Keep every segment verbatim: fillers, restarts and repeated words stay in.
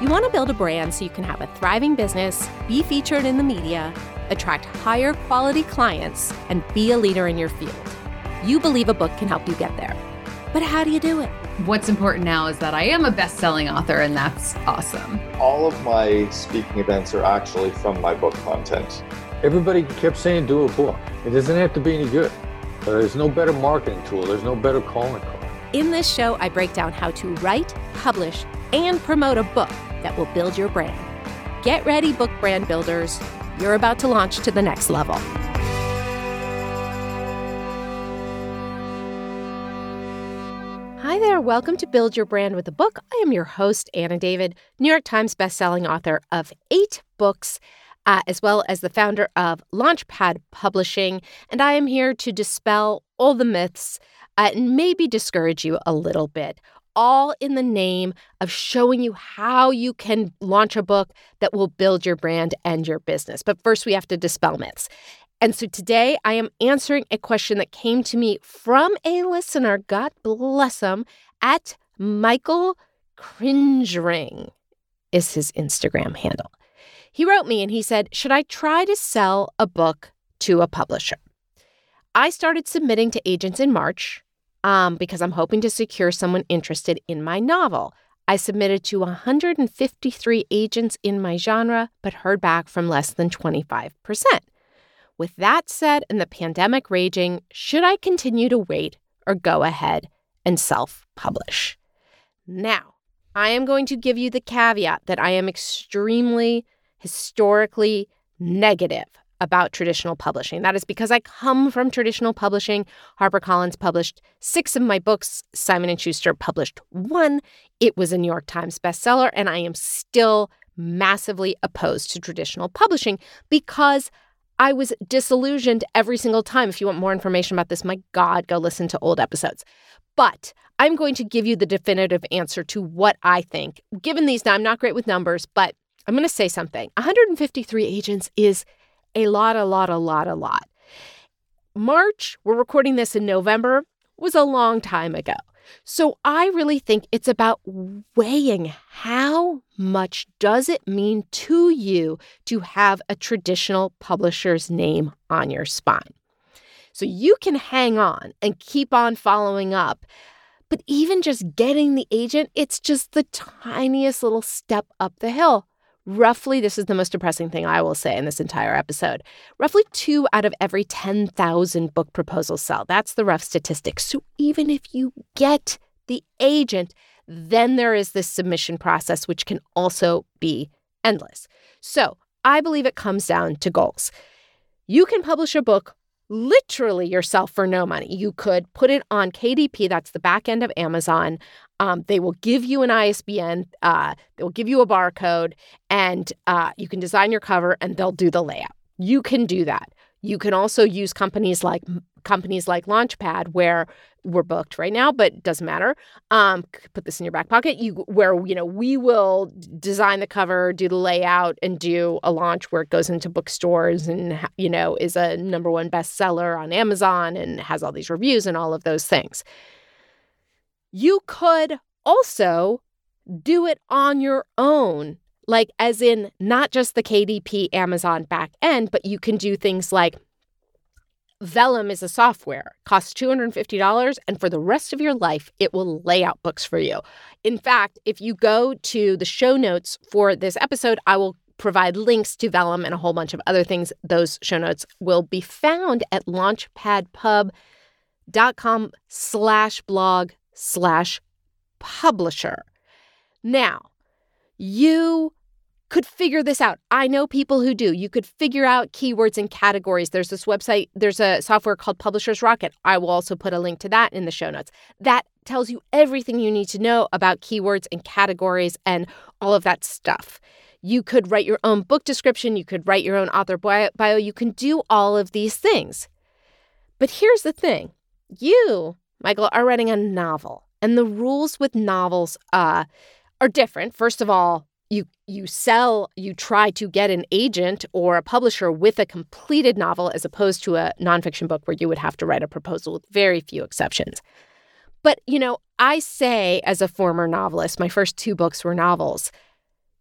You want to build a brand so you can have a thriving business, be featured in the media, attract higher quality clients, and be a leader in your field. You believe a book can help you get there. But how do you do it? What's important now is that I am a best-selling author, and that's awesome. All of my speaking events are actually from my book content. Everybody kept saying do a book. It doesn't have to be any good. There's no better marketing tool. There's no better calling card. In this show, I break down how to write, publish, and promote a book that will build your brand. Get ready, book brand builders. You're about to launch to the next level. Hi there. Welcome to Build Your Brand with a Book. I am your host, Anna David, New York Times bestselling author of eight books, uh, as well as the founder of Launchpad Publishing. And I am here to dispel all the myths uh, and maybe discourage you a little bit, all in the name of showing you how you can launch a book that will build your brand and your business. But first, we have to dispel myths. And so today I am answering a question that came to me from a listener, God bless him, at Michael Cringering is his Instagram handle. He wrote me and he said, should I try to sell a book to a publisher? I started submitting to agents in March um, because I'm hoping to secure someone interested in my novel. I submitted to one hundred fifty-three agents in my genre, but heard back from less than twenty-five percent. With that said, and the pandemic raging, should I continue to wait or go ahead and self-publish? Now, I am going to give you the caveat that I am extremely historically negative about traditional publishing. That is because I come from traditional publishing. HarperCollins published six of my books. Simon and Schuster published one. It was a New York Times bestseller, and I am still massively opposed to traditional publishing because I was disillusioned every single time. If you want more information about this, my God, go listen to old episodes. But I'm going to give you the definitive answer to what I think. Given these, now I'm not great with numbers, but I'm going to say something. one hundred fifty-three agents is a lot, a lot, a lot, a lot. March, we're recording this in November, was a long time ago. So I really think it's about weighing how much does it mean to you to have a traditional publisher's name on your spine. So you can hang on and keep on following up. But even just getting the agent, it's just the tiniest little step up the hill. Roughly, this is the most depressing thing I will say in this entire episode, roughly two out of every ten thousand book proposals sell. That's the rough statistic. So even if you get the agent, then there is this submission process, which can also be endless. So I believe it comes down to goals. You can publish a book literally yourself for no money. You could put it on K D P, that's the back end of Amazon. Um, they will give you an I S B N, uh, they will give you a barcode, and uh, you can design your cover and they'll do the layout. You can do that. You can also use companies like companies like Launchpad, where we're booked right now, but it doesn't matter. Um, put this in your back pocket. You where you know we will design the cover, do the layout, and do a launch where it goes into bookstores and you know is a number one bestseller on Amazon and has all these reviews and all of those things. You could also do it on your own, like as in not just the K D P Amazon back end, but you can do things like Vellum is a software, costs two hundred fifty dollars, and for the rest of your life, it will lay out books for you. In fact, if you go to the show notes for this episode, I will provide links to Vellum and a whole bunch of other things. Those show notes will be found at launchpadpub.com slash blog slash publisher. Now, you could figure this out. I know people who do. You could figure out keywords and categories. There's this website, there's a software called Publisher's Rocket. I will also put a link to that in the show notes. That tells you everything you need to know about keywords and categories and all of that stuff. You could write your own book description. You could write your own author bio. You can do all of these things. But here's the thing. You, Michael, are writing a novel. And the rules with novels uh, are different. First of all, You you sell, you try to get an agent or a publisher with a completed novel as opposed to a nonfiction book where you would have to write a proposal with very few exceptions. But, you know, I say as a former novelist, my first two books were novels,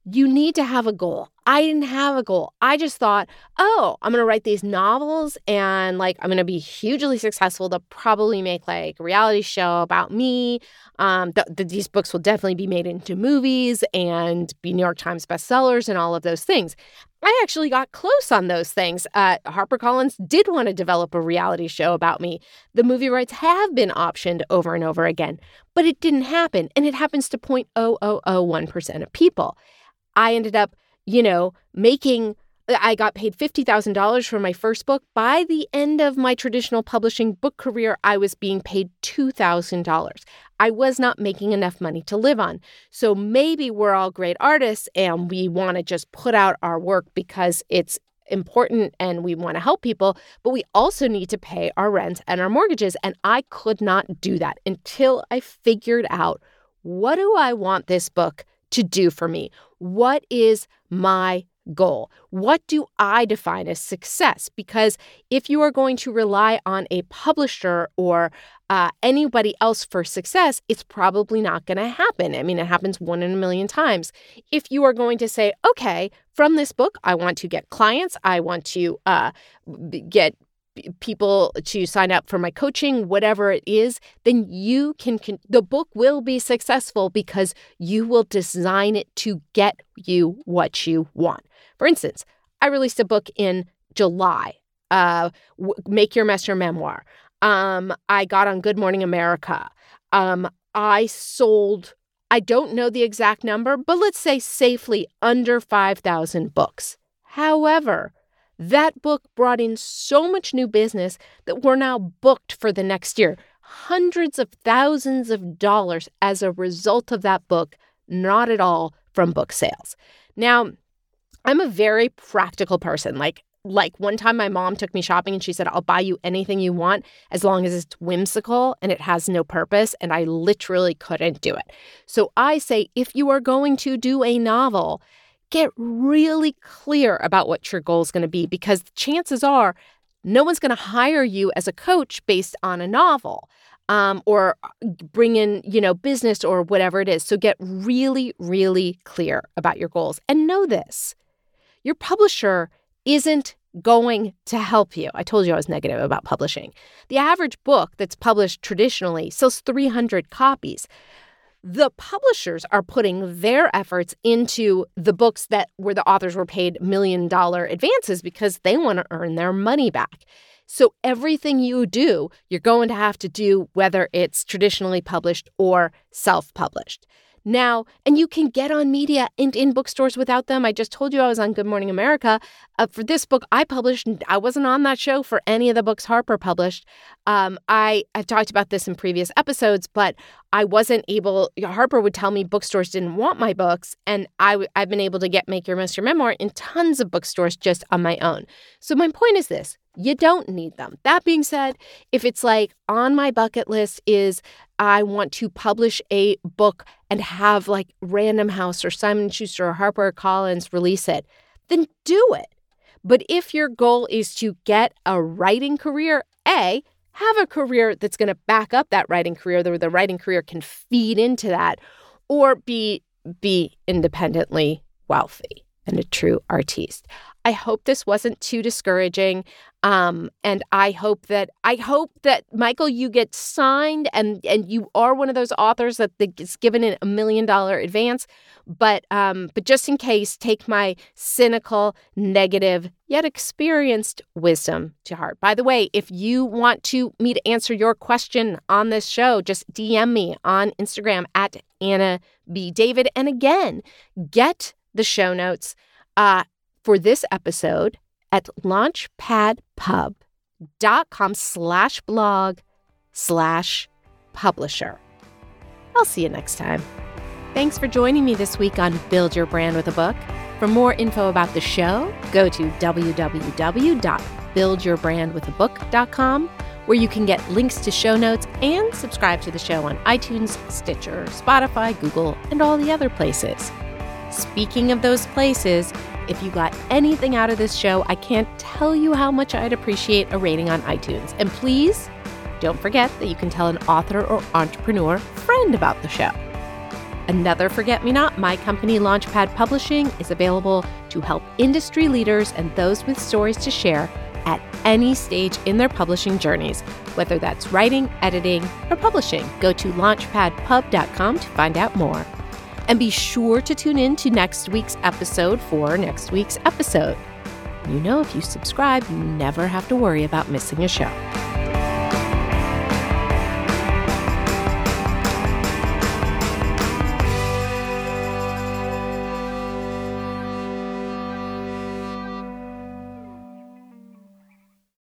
you need to have a goal. I didn't have a goal. I just thought, oh, I'm going to write these novels and like I'm going to be hugely successful. They'll probably make like a reality show about me. Um, th- th- these books will definitely be made into movies and be New York Times bestsellers and all of those things. I actually got close on those things. Uh, HarperCollins did want to develop a reality show about me. The movie rights have been optioned over and over again, but it didn't happen. And it happens to zero point zero zero zero one percent of people. I ended up, you know, making, I got paid fifty thousand dollars for my first book. By the end of my traditional publishing book career, I was being paid two thousand dollars. I was not making enough money to live on. So maybe we're all great artists and we want to just put out our work because it's important and we want to help people, but we also need to pay our rent and our mortgages. And I could not do that until I figured out, what do I want this book to do for me? What is my goal? What do I define as success? Because if you are going to rely on a publisher or uh, anybody else for success, it's probably not going to happen. I mean, it happens one in a million times. If you are going to say, okay, from this book, I want to get clients, I want to uh, get people to sign up for my coaching, whatever it is, then you can, can, the book will be successful because you will design it to get you what you want. For instance, I released a book in July, uh, w- Make Your Mess Your Memoir. Um, I got on Good Morning America. Um, I sold, I don't know the exact number, but let's say safely under five thousand books. However, that book brought in so much new business that we're now booked for the next year. Hundreds of thousands of dollars as a result of that book, not at all from book sales. Now, I'm a very practical person. Like, like one time my mom took me shopping and she said, I'll buy you anything you want as long as it's whimsical and it has no purpose. And I literally couldn't do it. So I say, if you are going to do a novel, get really clear about what your goal is going to be, because chances are no one's going to hire you as a coach based on a novel um, or bring in, you know, business or whatever it is. So get really, really clear about your goals. And know this, your publisher isn't going to help you. I told you I was negative about publishing. The average book that's published traditionally sells three hundred copies. The publishers are putting their efforts into the books that where the authors were paid million dollar advances because they want to earn their money back. So everything you do, you're going to have to do whether it's traditionally published or self-published. Now, and you can get on media and in bookstores without them. I just told you I was on Good Morning America. Uh, for this book I published, I wasn't on that show for any of the books Harper published. Um, I, I've talked about this in previous episodes, but I wasn't able, Harper would tell me bookstores didn't want my books, and I, I've been able to get Make Your Mess Your Memoir in tons of bookstores just on my own. So my point is this. You don't need them. That being said, if it's like on my bucket list is I want to publish a book and have like Random House or Simon and Schuster or HarperCollins release it, then do it. But if your goal is to get a writing career, A, have a career that's going to back up that writing career, where the writing career can feed into that, or be be independently wealthy and a true artiste. I hope this wasn't too discouraging. Um, and I hope that, I hope that, Michael, you get signed and, and you are one of those authors that gets given a million dollar advance. But, um, but just in case, take my cynical, negative, yet experienced wisdom to heart. By the way, if you want to me to answer your question on this show, just D M me on Instagram at Anna B. David. And again, get the show notes uh, for this episode at launchpadpub.com slash blog slash publisher. I'll see you next time. Thanks for joining me this week on Build Your Brand with a Book. For more info about the show, go to w w w dot build your brand with a book dot com, where you can get links to show notes and subscribe to the show on iTunes, Stitcher, Spotify, Google, and all the other places. Speaking of those places, if you got anything out of this show, I can't tell you how much I'd appreciate a rating on iTunes. And please don't forget that you can tell an author or entrepreneur friend about the show. Another Forget-Me-Not, my company Launchpad Publishing, is available to help industry leaders and those with stories to share at any stage in their publishing journeys, whether that's writing, editing, or publishing. Go to launchpad pub dot com to find out more. And be sure to tune in to next week's episode for next week's episode. You know, if you subscribe, you never have to worry about missing a show.